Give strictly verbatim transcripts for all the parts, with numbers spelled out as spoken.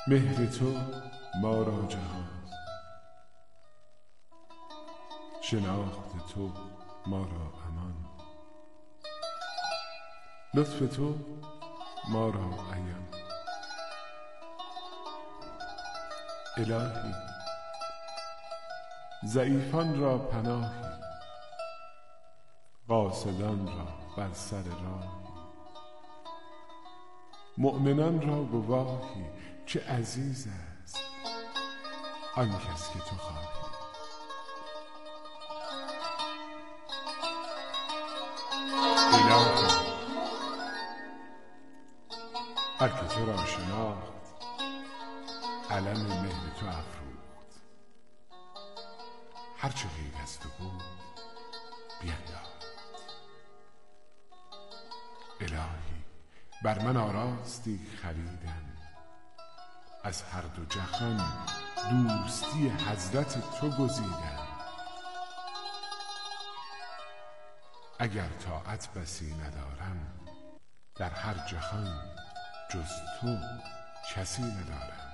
مهر تو ما را جهان، شناخت تو ما را امان، لطف تو ما را عیان. الهی ضعیفان را پناهی، قاصدان را بر سر راهی، مؤمنان را گواهی. چه عزیز است آن کس که تو خواهی. الهی هر که تو را شناخت علم مهر تو افروخت، هر چه غیر از تو بود بینداخت. الهی بر من آراستی خریدم، از هر دو جهان دوستی حضرت تو گزیدم. اگر طاعت بسی ندارم، در هر جهان جز تو کسی ندارم.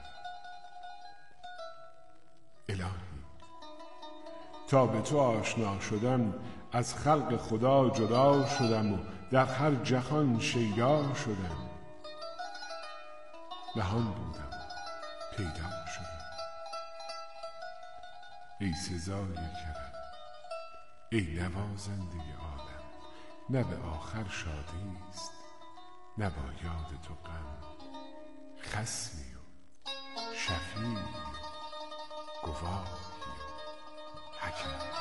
الهی تا به تو آشنا شدم، از خلق خدا جدا شدم و در هر جهان شیدا شدم. نهان بودم پیدا شدم. ای سزای کرم، ای نوازنده عالم، نه به آخر شادی است نه با یاد تو غم. خصمی و شفیعی و گواهی و حکم.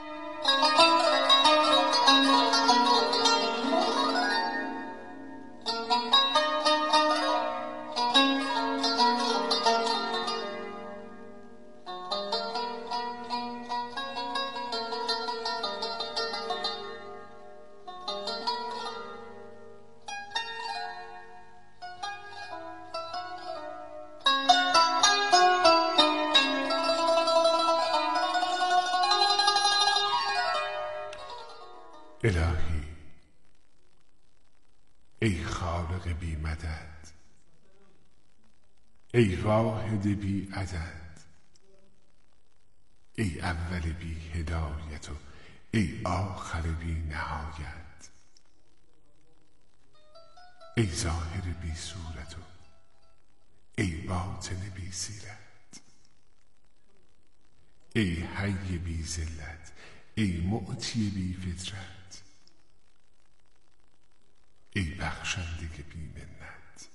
الهی ای خالق بی مدد، ای واحد بی عدد، ای اول بی هدایت و ای آخر بی نهایت، ای ظاهر بی صورت و ای باطن بی سیرت، ای حی بی ذلت، ای معطی بی فطرت، ای بخشنده بی منت،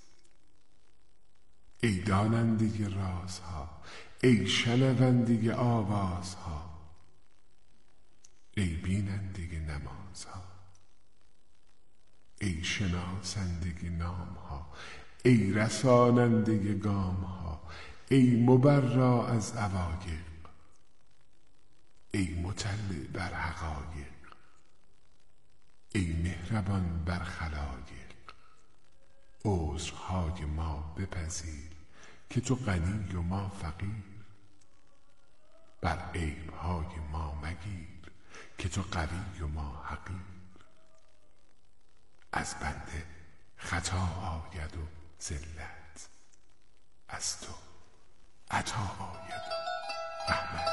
ای داننده رازها، ای شنونده آوازها، ای بیننده نمازها، ای شناسنده نامها، ای رساننده گامها، ای مبرا از عوایق، ای مطلع بر حقایق، ای مهربان بر خلایق. عذرهای ما بپذیر که تو غنی و ما فقیر، بر عیبهای ما مگیر که تو قوی و ما حقیر. از بنده خطا آید و ذلت، از تو عطا آید و رحمت.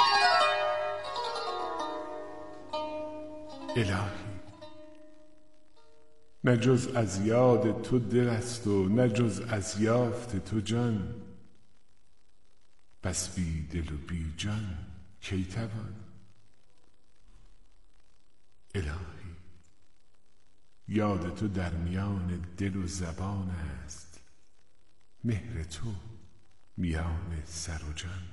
الهی نه جز از یاد تو دل است و نه جز از یافت تو جان. بس بی دل و بی جان کی توان؟ الهی یاد تو در میان دل و زبان است، مهر تو میان سر و جان.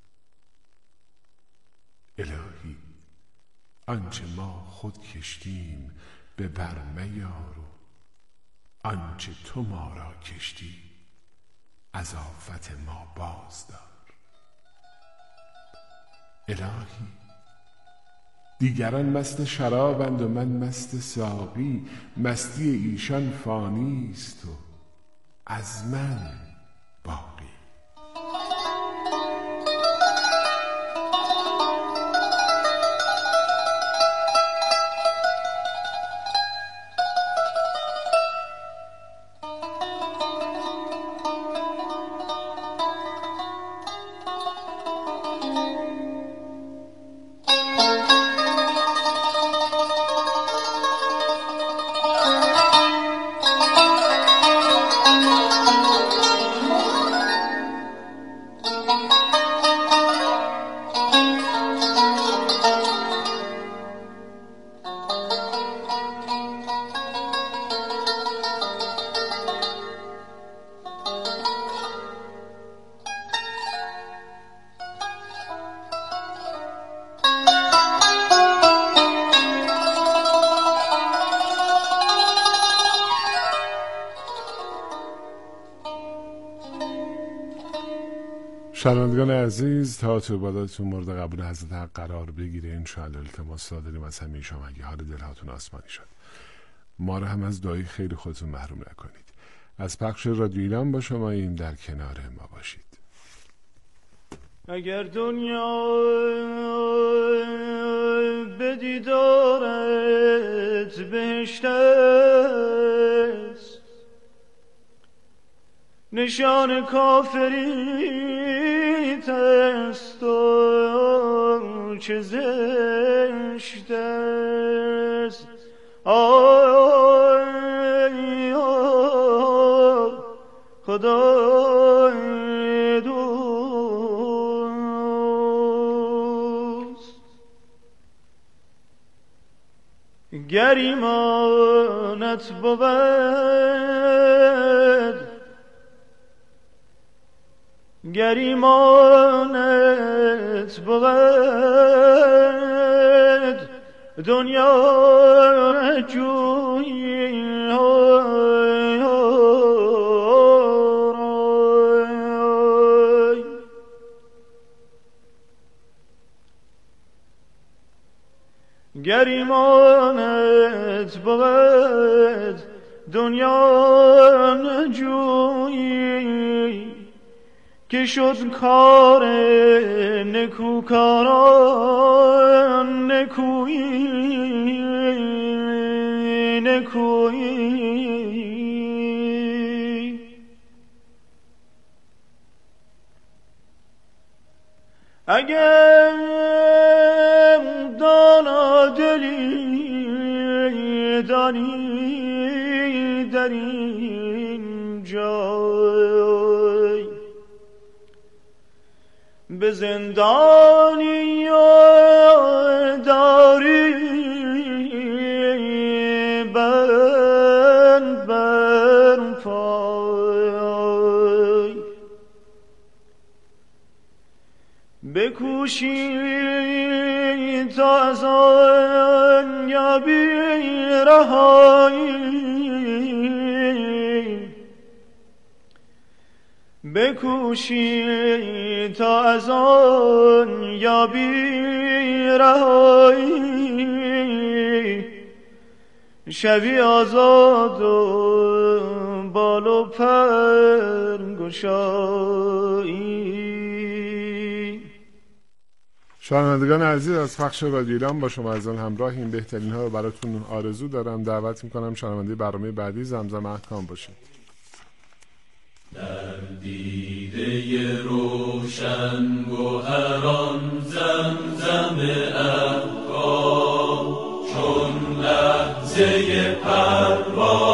الهی آنچه ما خود کشتیم به بر میار و آنچه تو ما را کشتی از آفت ما بازدار. الهی دیگران مست شرابند و من مست ساقی، مستی ایشان فانی است و از من باقی. شنوندگان عزیز، تا تو عبادتتون مورد قبول حضرت حق قرار بگیره انشاءالله التماس داریم از همه شما اگه حال دلهاتون آسمانی شد ما رو هم از دعای خیر خودتون محروم نکنید. از پخش رادیو ایران با شما این در کنار ما باشید. اگر دنیا به دیدارت بهشت است، نشان کافریت است و چه زشت است. آی آی خدای دوست، گر ایمانت بود، گر ایمانت بود، دنیا جویی گر ایمانت بود، دنیا نجویی که شد کار نکوکاران نکویی نکویی. اگر دانا دلی دانی در این جای، به زندانی داری بند بر پای، بکوشی تا از آن یابی رهایی، بکوشی تا از آن یابی رهایی، شوی آزاد و بال و پر گشایی. شنوندگان عزیز، از پخش رادیو ایران با شما از آن همراه این بهترین ها رو براتون آرزو دارم. دعوت میکنم شنونده برنامه بعدی زمزم احکام باشید. در دیده روشن گوهران زمزم احکام، چون لحظه پرواز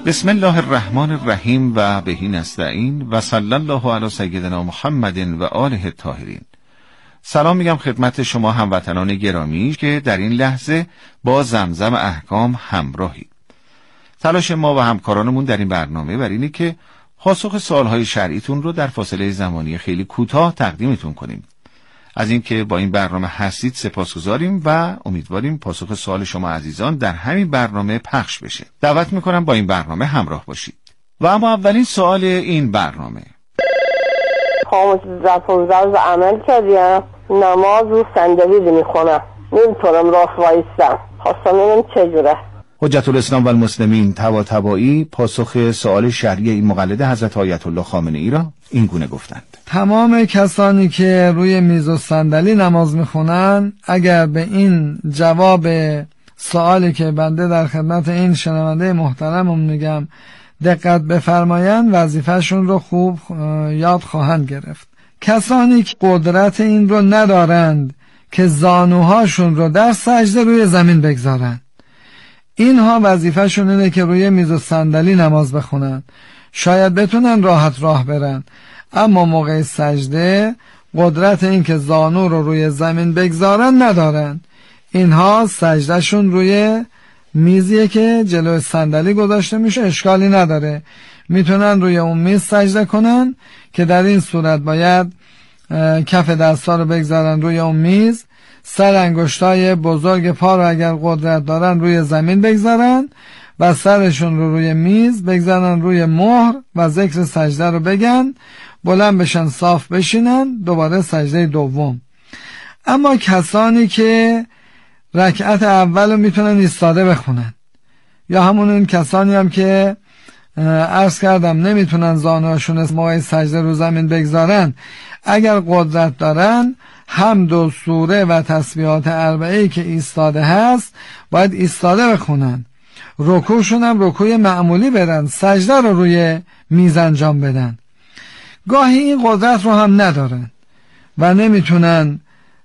بسم الله الرحمن الرحیم و بهی نستعین و صلی الله علی سیدنا محمد و آله الطاهرین. سلام میگم خدمت شما هموطنان گرامی که در این لحظه با زمزم احکام همراهید. تلاش ما و همکارانمون در این برنامه بر اینه که پاسخ سوالهای شرعیتون رو در فاصله زمانی خیلی کوتاه تقدیمتون کنیم. از اینکه با این برنامه هستید سپاسگزاریم و امیدواریم پاسخ سوال شما عزیزان در همین برنامه پخش بشه. دعوت میکنم با این برنامه همراه باشید. و اما اولین سوال این برنامه: خاموش پونزده روز عمل کردیم، نماز رو صندلی میخونم، نمیتونم راست وایستم، خواستم ببینم چجوره. حجت الاسلام و المسلمین طباطبایی پاسخ سوال شرعی این مقلد حضرت آیت الله خامنه ای را این گونه گفتند: تمام کسانی که روی میز و صندلی نماز میخونن اگر به این جواب سوالی که بنده در خدمت این شنونده محترمم میگم دقت بفرمایند، وظیفهشون رو خوب یاد خواهند گرفت. کسانی که قدرت این رو ندارند که زانوهاشون رو در سجده روی زمین بگذارن، اینها وظیفهشون اینه که روی میز و صندلی نماز بخونن. شاید بتونن راحت راه برن، اما موقع سجده قدرت این که زانو رو روی زمین بگذارن ندارن. اینها سجدهشون روی میزیه که جلوی صندلی گذاشته میشه، اشکالی نداره، میتونن روی اون میز سجده کنن که در این صورت باید کف دستا رو بگذارن روی اون میز، سر انگشتای بزرگ پا رو اگر قدرت دارن روی زمین بگذارن و سرشون رو روی میز بگذارن روی مهر و ذکر سجده رو بگن، بلند بشن، صاف بشینن، دوباره سجده دوم. اما کسانی که رکعت اول رو میتونن ایستاده بخونن، یا همون این کسانی هم که عرض کردم نمیتونن زانوهاشون موقع سجده رو زمین بگذارن، اگر قدرت دارن حمد و سوره و تسبیحات اربعه‌ای که ایستاده هست باید ایستاده بخونن. رکوعشون هم رکوع معمولی برن، سجده رو روی میز انجام بدن. گاهی این قدرت رو هم ندارن و نمیتونن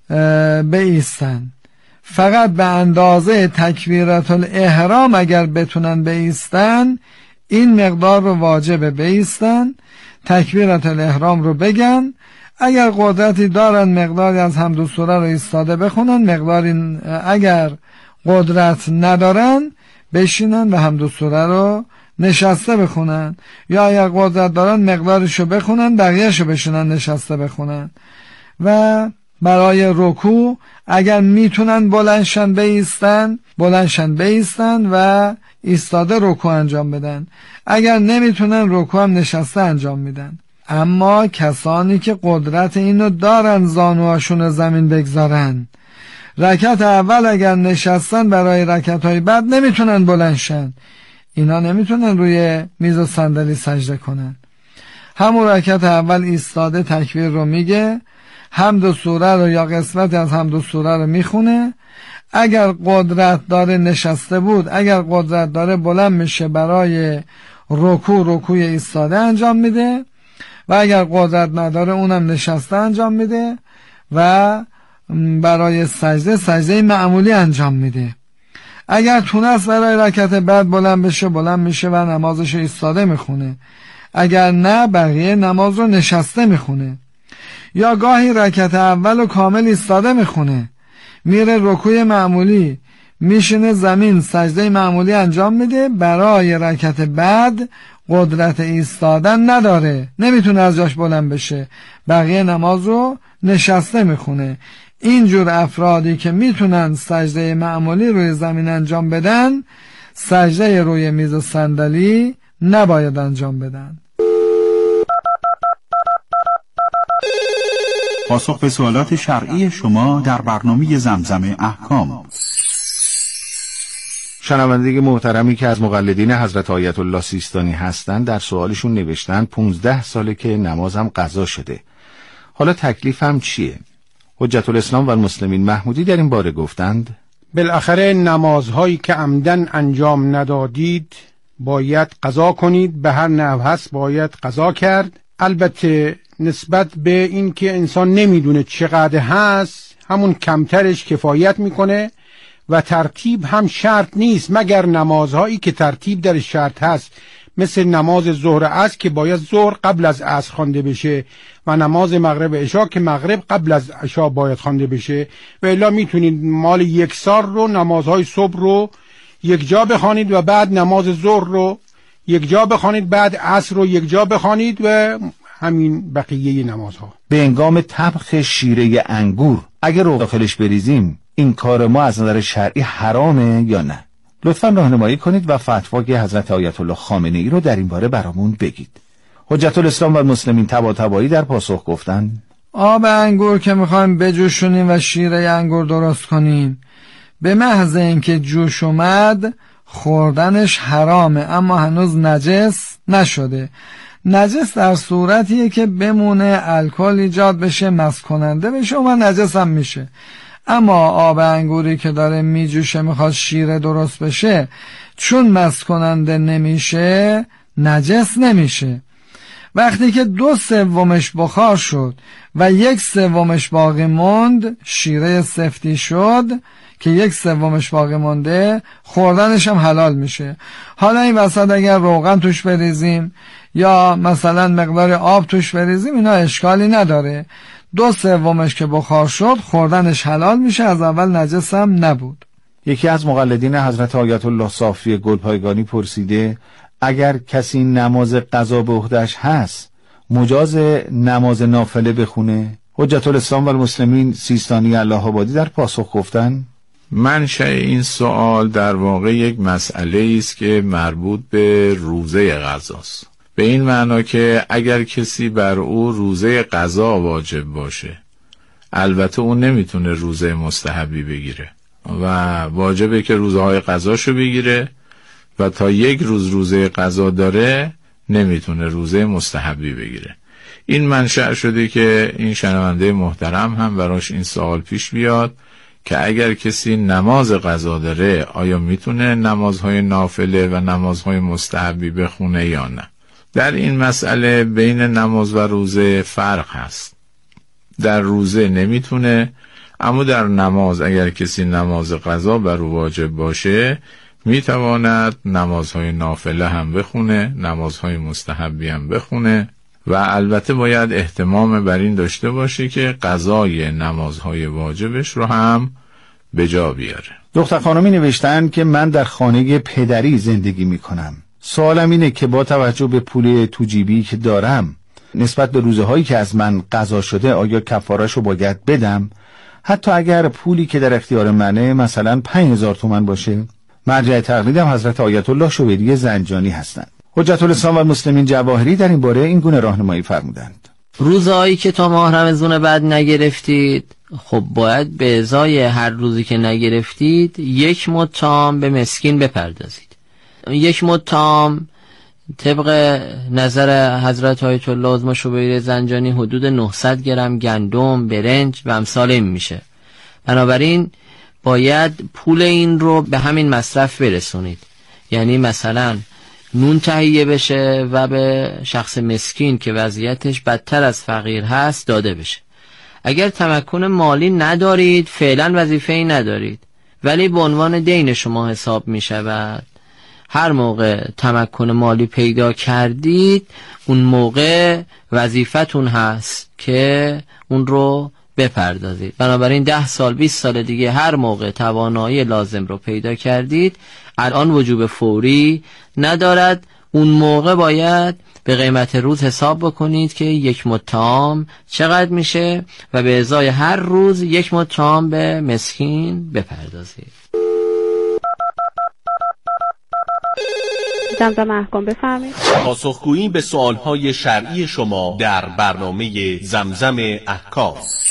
بایستن، فقط به اندازه تکبیرات الاحرام اگر بتونن بایستن این مقدار رو واجبه بایستن، تکبیرات الاحرام رو بگن. اگر قدرتی دارن مقداری از حمد و سوره رو ایستاده بخونن، مقداری اگر قدرت ندارن بشینن و حمد و سوره رو نشسته بخونن، یا اگر قدرت دارن مقدارشو بخونن، بقیهشو بشینن نشسته بخونن. و برای رکوع اگر میتونن بلندشن بایستن، بلندشن بایستن و ایستاده رکوع انجام بدن، اگر نمیتونن رکوع هم نشسته انجام میدن. اما کسانی که قدرت اینو دارن زانوهاشون زمین بگذارن، رکعت اول اگر نشستن برای رکعت های بعد نمیتونن بلندشن، اینا نمیتونن روی میز و صندلی سجده کنن. همون رکعت اول ایستاده تکبیر رو میگه، حمد و سوره رو یا قسمتی از حمد و سوره رو میخونه. اگر قدرت داره نشسته بود، اگر قدرت داره بلند میشه برای رکوع رکوع ایستاده انجام میده، و اگر قدرت نداره اونم نشسته انجام میده و برای سجده سجده معمولی انجام میده. اگر تونست برای رکعت بعد بلند بشه بلند میشه و نمازش ایستاده میخونه، اگر نه بقیه نماز رو نشسته میخونه. یا گاهی رکعت اول رو کامل ایستاده میخونه، میره رکوع معمولی، میشینه زمین سجده معمولی انجام میده، برای رکعت بعد قدرت ایستادن نداره، نمیتونه از جاش بلند بشه، بقیه نماز رو نشسته میخونه. اینجور افرادی که میتونن سجده معمولی روی زمین انجام بدن، سجده روی میز و صندلی نباید انجام بدن. پاسخ به سوالات شرعی شما در برنامه زمزم احکام. شنونده محترمی که از مقلدین حضرت آیت الله سیستانی هستند در سوالشون نوشتن پونزده ساله که نمازم قضا شده، حالا تکلیفم چیه؟ حجت الاسلام و المسلمین محمودی در این باره گفتند: بالاخره نمازهایی که عمدن انجام ندادید باید قضا کنید، به هر نحو هست باید قضا کرد. البته نسبت به این که انسان نمیدونه چقدر هست، همون کمترش کفایت میکنه و ترتیب هم شرط نیست مگر نمازهایی که ترتیب در شرط هست، مثل نماز ظهر عصر که باید ظهر قبل از عصر خوانده بشه و نماز مغرب عشا که مغرب قبل از عشا باید خوانده بشه. و الا میتونید مال یک سال رو نمازهای صبح رو یک جا بخوانید و بعد نماز ظهر رو یک جا بخوانید، بعد عصر رو یک جا بخوانید و همین بقیه نمازها. به هنگام طبخ شیره انگور اگر رو داخلش بریزیم این کار ما از نظر شرعی حرامه یا نه؟ لطفاً راهنمایی کنید و فتوای حضرت آیت الله خامنه ای رو در این باره برامون بگید. حجت الاسلام و المسلمین طباطبایی در پاسخ گفتن آب انگور که میخوایم بجوشونیم و شیره انگور درست کنیم، به محض اینکه جوش اومد خوردنش حرامه، اما هنوز نجس نشده. نجس در صورتیه که بمونه، الکل ایجاد بشه، مست کننده بشه و نجس هم میشه. اما آب انگوری که داره میجوشه میخواد شیره درست بشه، چون مست کننده نمیشه نجس نمیشه. وقتی که دو سومش بخار شد و یک سومش باقی موند، شیره سفتی شد که یک سومش باقی مونده، خوردنش هم حلال میشه. حالا این وسط اگر روغن توش بریزیم یا مثلا مقدار آب توش بریزیم اینا اشکالی نداره. دو سومش که بخار شد خوردنش حلال میشه، از اول نجس هم نبود. یکی از مقلدین حضرت آیت الله صافی گلپایگانی پرسیده اگر کسی نماز قضا به عهده‌اش هست مجاز نماز نافله بخونه؟ حجت الاسلام و المسلمین سیستانی الله آبادی در پاسخ گفتن منشأ این سوال در واقع یک مسئله است که مربوط به روزه قضاست، به این معنا که اگر کسی بر او روزه قضا واجب باشه، البته اون نمیتونه روزه مستحبی بگیره و واجبه که روزهای قضاشو بگیره و تا یک روز روزه قضا داره نمیتونه روزه مستحبی بگیره. این منشأ شده که این شنونده محترم هم براش این سوال پیش بیاد که اگر کسی نماز قضا داره آیا میتونه نمازهای نافله و نمازهای مستحبی بخونه یا نه؟ در این مسئله بین نماز و روزه فرق هست. در روزه نمیتونه، اما در نماز اگر کسی نماز قضا بر او واجب باشه میتواند نمازهای نافله هم بخونه، نمازهای مستحبی هم بخونه و البته باید اهتمام بر این داشته باشه که قضای نمازهای واجبش رو هم به جا بیاره. دختر خانمی نوشتن که من در خانه پدری زندگی میکنم. سوالم اینه که با توجه به پول تو جیبی که دارم نسبت به روزه هایی که از من قضا شده آیا کفاره‌شو باید بدم؟ حتی اگر پولی که در اختیار منه مثلا پنج هزار تومان باشه؟ مرجع تقلیدم حضرت آیت الله شوبری زنجانی هستند. حجت الاسلام و المسلمین جواهری در این باره این گونه راهنمایی فرمودند. روزهایی که تا ماه رمضان بعد نگرفتید، خب باید به ازای هر روزی که نگرفتید یک مد تام به مسکین بپردازید. یک مد تام طبق نظر حضرت آیت الله عظما شوبری زنجانی حدود نهصد گرم گندم، برنج و امثال این میشه. بنابراین باید پول این رو به همین مصرف برسونید. یعنی مثلا نون تهیه بشه و به شخص مسکین که وضعیتش بدتر از فقیر هست داده بشه. اگر تمکن مالی ندارید فعلا وظیفه‌ای ندارید، ولی به عنوان دین شما حساب می شود. هر موقع تمکن مالی پیدا کردید اون موقع وظیفتون هست که اون رو بپردازید. بنابراین ده سال بیست سال دیگه هر موقع توانایی لازم رو پیدا کردید، الان وجوب فوری ندارد، اون موقع باید به قیمت روز حساب بکنید که یک مد تام چقدر میشه و به ازای هر روز یک مد تام به مسکین بپردازید. زمزم احکام بفرمایید. پاسخگویی به سوالهای شرعی شما در برنامه زمزم احکام.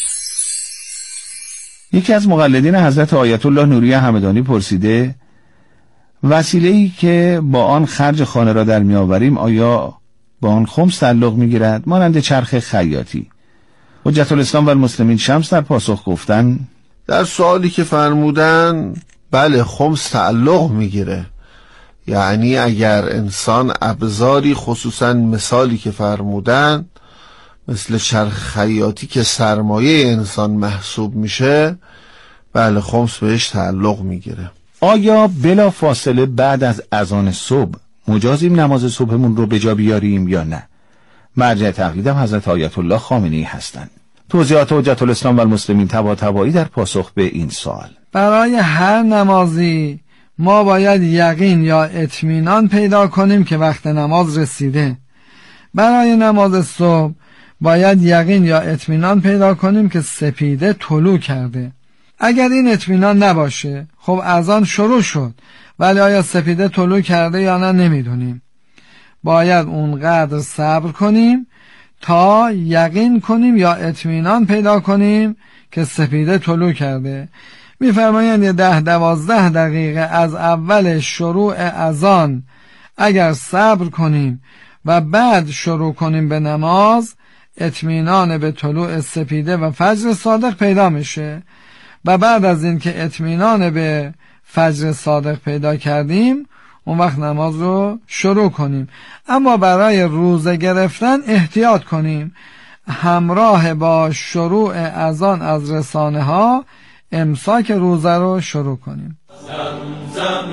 یکی از مقلدین حضرت آیت الله نوری همدانی پرسیده وسیله‌ای که با آن خرج خانه را در میآوریم آیا با آن خمس تعلق میگیرد مانند چرخ خیاطی؟ حجت الاسلام و المسلمین شمس در پاسخ گفتن در سوالی که فرمودن بله خمس تعلق میگیره. یعنی اگر انسان ابزاری خصوصا مثالی که فرمودن مثل چرخ خیاطی که سرمایه انسان محسوب میشه بله خمس بهش تعلق میگیره. آیا بلا فاصله بعد از اذان صبح مجازیم نماز صبحمون رو به جا بیاریم یا نه؟ مرجع تقلیدم حضرت آیت الله خامنه‌ای هستند. توضیحات حجت الاسلام و المسلمین طباطبایی در پاسخ به این سوال. برای هر نمازی ما باید یقین یا اطمینان پیدا کنیم که وقت نماز رسیده. برای نماز صبح باید یقین یا اطمینان پیدا کنیم که سپیده طلوع کرده. اگر این اطمینان نباشه، خب اذان شروع شد ولی آیا سپیده طلوع کرده یا نه نمیدونیم. باید اونقدر صبر کنیم تا یقین کنیم یا اطمینان پیدا کنیم که سپیده طلوع کرده. میفرمایند یه ده دوازده دقیقه از اول شروع اذان اگر صبر کنیم و بعد شروع کنیم به نماز، اطمینان به طلوع سپیده و فجر صادق پیدا میشه و بعد از این که اطمینان به فجر صادق پیدا کردیم اون وقت نماز رو شروع کنیم. اما برای روزه گرفتن احتیاط کنیم، همراه با شروع اذان از رسانه ها امساک روزه رو شروع کنیم. زمزم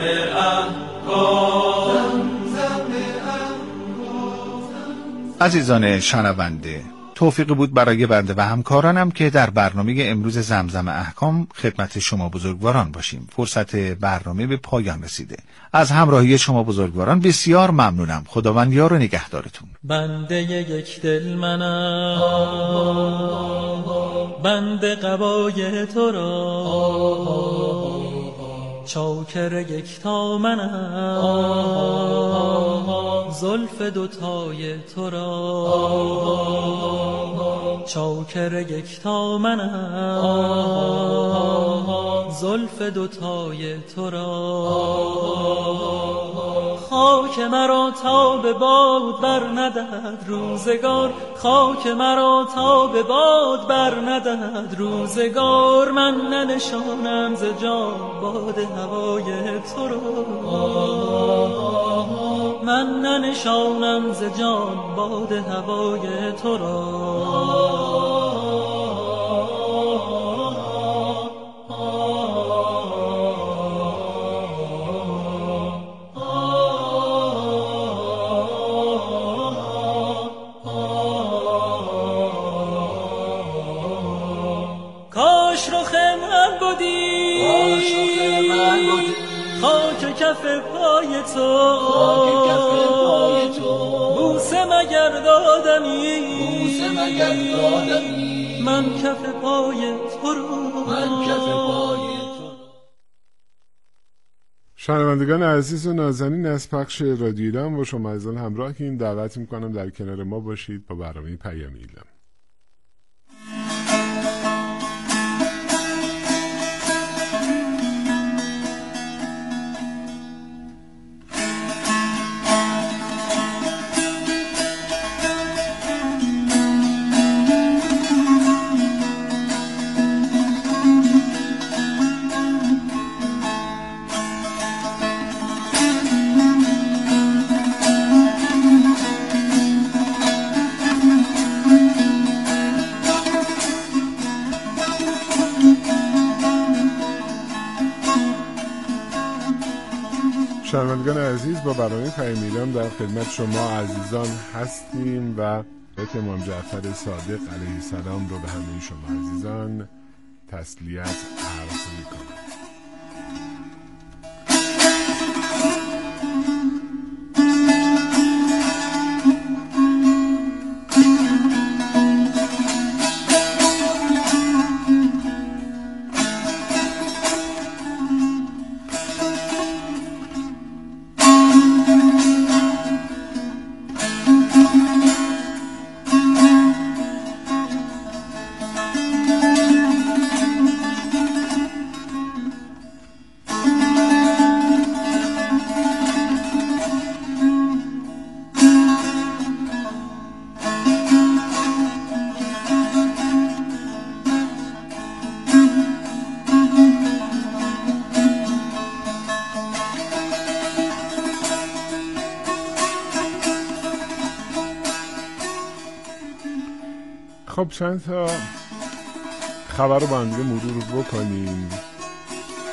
احکام. عزیزان شنونده، توفیقی بود برای بنده و همکارانم که در برنامه امروز زمزم احکام خدمت شما بزرگواران باشیم. فرصت برنامه به پایان رسیده. از همراهی شما بزرگواران بسیار ممنونم. خداوند یار و نگهدارتون. بنده یک دل منم، بنده قبای تو را، چاکر یکتا منم، زلف دوتای تو را، چاکر یکتا منم، زلف دوتای تو را. خاک مرا تا به باد بر ندهد روزگار، خاک مرا تا به باد بر ندهد روزگار، من ننشانم ز جان باد هوای تو را، من ننشانم ز جان باد هوای تو را. خاک کف پای تو، بوسه مگر دادمی، بوسه مگر دادمی، من کف پای تو رو، من کف پای تو. شنوندگان عزیز و نازنین از پخش رادیو ایران و شما عزیزان همراهیم. دعوت میکنم در کنار ما باشید با برنامه پیام ایلام. شنوندگان عزیز، با برنامه پیام ایلام در خدمت شما عزیزان هستیم و امام جعفر صادق علیه السلام رو به همه شما عزیزان تسلیت عرض می‌کنم. خب چند تا خبر رو با هم دیگه مرور بکنیم.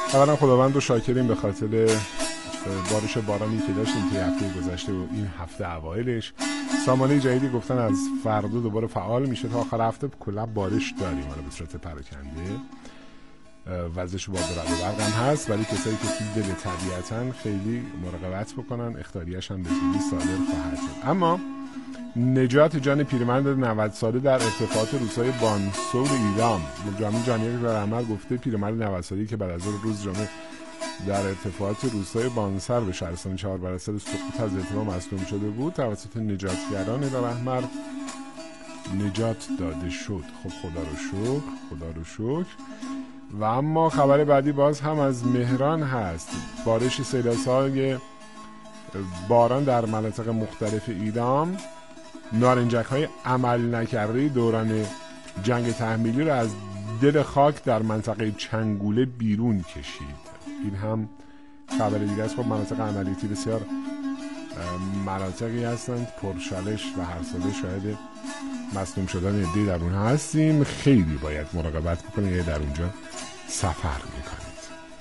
اولا خداوند رو شاکریم به خاطر بارش بارانی که داشتیم توی هفته گذشته و این هفته اوایلش. سامانه جدیدی گفتن از فردا دوباره فعال میشه تا آخر هفته کلا بارش داریم، حالا به صورت پراکنده. وضعش با رعد و برق هم هست، ولی کسایی که توی دل طبیعتاً خیلی مراقبت بکنن، اختاریش هم به زودی صادر خواهد شد. اما نجات جان پیرمرد نود ساله در ارتفاعات روستای بانسور ایدام. جامعه جانیه در احمد گفته پیرمرد نود ساله‌ای که بعد از روز جمعه در ارتفاعات روستای بانسر به شهرستان چهار بر اثر سقوط از ارتفاع مصدوم شده بود، توسط نجاتگران در احمد نجات داده شد. خب خدا رو شکر، خدا رو شکر. و اما خبر بعدی باز هم از مهران هست. بارش سیلاسای باران در مناطق مختلف ایدام نارنجک های عمل نکرده دوران جنگ تحمیلی رو از دل خاک در منطقه چنگوله بیرون کشید. این هم خبر دیگه است. خب مناطق عملیاتی بسیار مناطقی هستند پرشالش و هر ساله شاید مصدوم شدن عده‌ای در اون هستیم. خیلی باید مراقبت بکنید یا در اونجا سفر میکنید.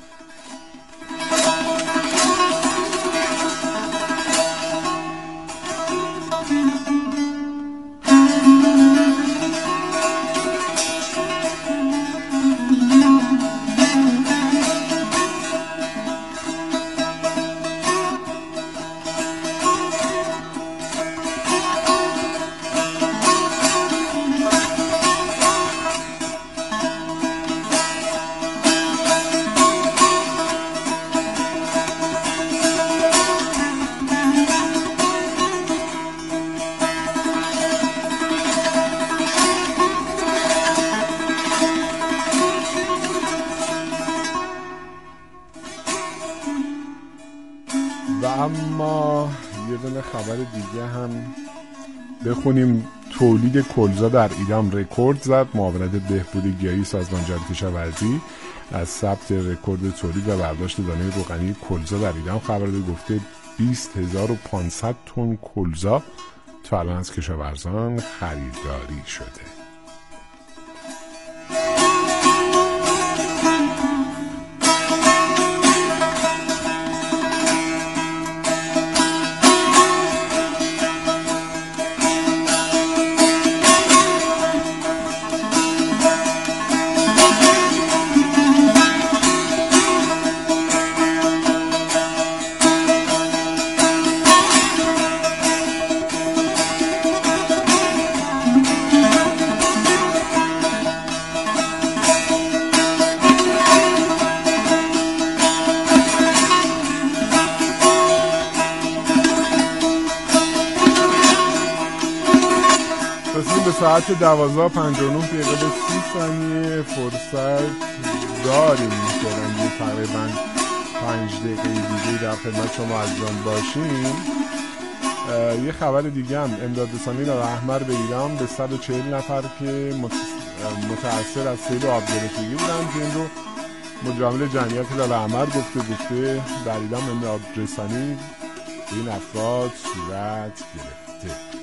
اما یه دونه خبر دیگه هم بخونیم. تولید کلزا در ایدام رکورد زد. معاونت بهبود گیاهی سازمان جهانی کشاورزی از ثبت رکورد تولید و برداشت دانه روغنی کلزا در ایدام خبر داده. گفته بیست هزار و پانصد تن کلزا تا الان از کشاورزان خریداری شده. ساعت دوازده و پنجاه و نه دقیقه به سی ثانیه فرصت داریم که یه تقریبا پنج دقیقه دیگه در خدمت شما عزیزان باشیم. یه خبر دیگه هم امدادرسانی در احمر به ایران به صد و چهل نفر که متأثر از سیل آب گرفتگی بودن که این رو مجامل جمعیت در احمر گفته گفته در ایران امدادرسانی به این افراد صورت گرفته.